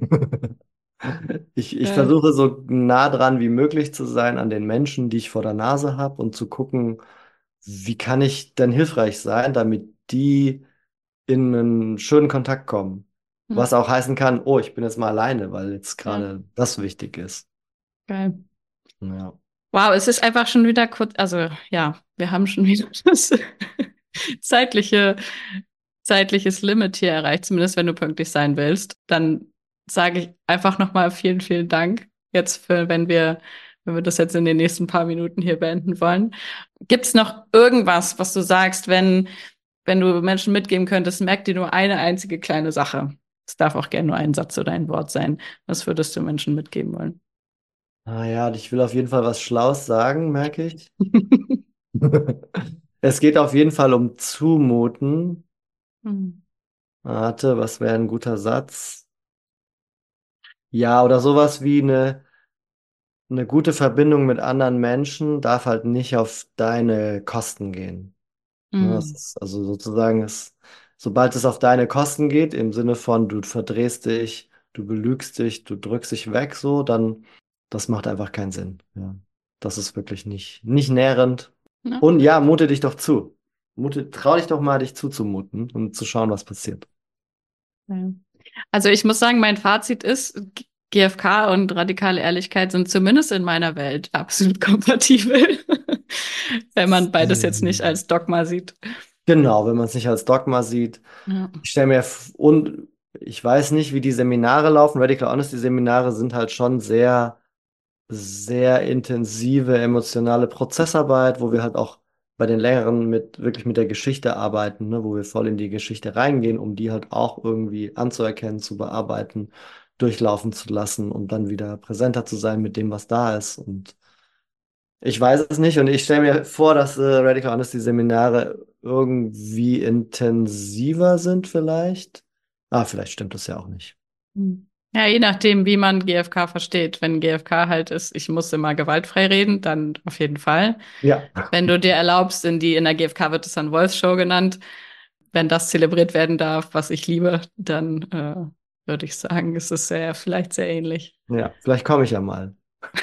Ich, ich Geil. versuche so nah dran wie möglich zu sein an den Menschen, die ich vor der Nase habe und zu gucken, wie kann ich denn hilfreich sein, damit die in einen schönen Kontakt kommen. Ja, Was auch heißen kann, oh, ich bin jetzt mal alleine, weil jetzt ja, gerade das wichtig ist. geil. Ja. Wow, es ist einfach schon wieder kurz, also ja, wir haben schon wieder das zeitliche, zeitliches Limit hier erreicht, zumindest wenn du pünktlich sein willst. Dann sage ich einfach nochmal vielen, vielen Dank jetzt für, wenn wir, wenn wir das jetzt in den nächsten paar Minuten hier beenden wollen. Gibt es noch irgendwas, was du sagst, wenn, wenn du Menschen mitgeben könntest, merk dir nur eine einzige kleine Sache. Es darf auch gerne nur ein Satz oder ein Wort sein. Was würdest du Menschen mitgeben wollen? Ah ja, ich will auf jeden Fall was Schlaues sagen, merke ich. Es geht auf jeden Fall um Zumuten. Hm. Warte, was wäre ein guter Satz? Ja, oder sowas wie eine, eine gute Verbindung mit anderen Menschen darf halt nicht auf deine Kosten gehen. Ne, das Hm. ist also sozusagen, es, sobald es auf deine Kosten geht, im Sinne von du verdrehst dich, du belügst dich, du drückst dich weg, so, dann, das macht einfach keinen Sinn. Ja. Das ist wirklich nicht, nicht nährend. Ja. Und ja, mute dich doch zu. Mute, trau dich doch mal, dich zuzumuten und zu schauen, was passiert. Ja. Also ich muss sagen, mein Fazit ist, G F K und radikale Ehrlichkeit sind zumindest in meiner Welt absolut kompatibel, wenn man beides jetzt nicht als Dogma sieht. Genau, wenn man es nicht als Dogma sieht. Ja. Ich stelle mir, f- und ich weiß nicht, wie die Seminare laufen. Radical Honesty Seminare sind halt schon sehr, sehr intensive emotionale Prozessarbeit, wo wir halt auch bei den längeren mit wirklich mit der Geschichte arbeiten, ne, wo wir voll in die Geschichte reingehen, um die halt auch irgendwie anzuerkennen, zu bearbeiten, durchlaufen zu lassen und dann wieder präsenter zu sein mit dem, was da ist. Und ich weiß es nicht und ich stelle mir vor, dass äh, Radical Honesty Seminare irgendwie intensiver sind vielleicht. Ah, vielleicht stimmt das ja auch nicht. Hm. Ja, je nachdem, wie man G F K versteht. Wenn G F K halt ist, ich muss immer gewaltfrei reden, dann auf jeden Fall. Ja, Wenn du dir erlaubst, in die, in der G F K wird es dann Wolfsshow genannt, wenn das zelebriert werden darf, was ich liebe, dann äh, würde ich sagen, ist es sehr, vielleicht sehr ähnlich. ja, vielleicht komme ich ja mal.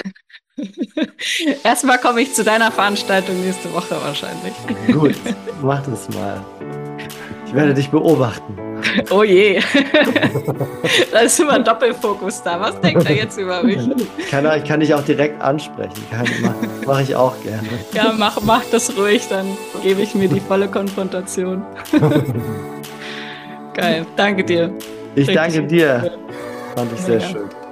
Erstmal komme ich zu deiner Veranstaltung nächste Woche wahrscheinlich. Gut, mach das mal. Ich werde dich beobachten. Oh je. Da ist immer ein Doppelfokus da. Was denkt er jetzt über mich? Kann, ich kann dich auch direkt ansprechen. Kann, mach, mach ich auch gerne. Ja, mach, mach das ruhig, dann gebe ich mir die volle Konfrontation. Geil, danke dir. Ich Richtig danke dir. Fand ich sehr Mega. schön.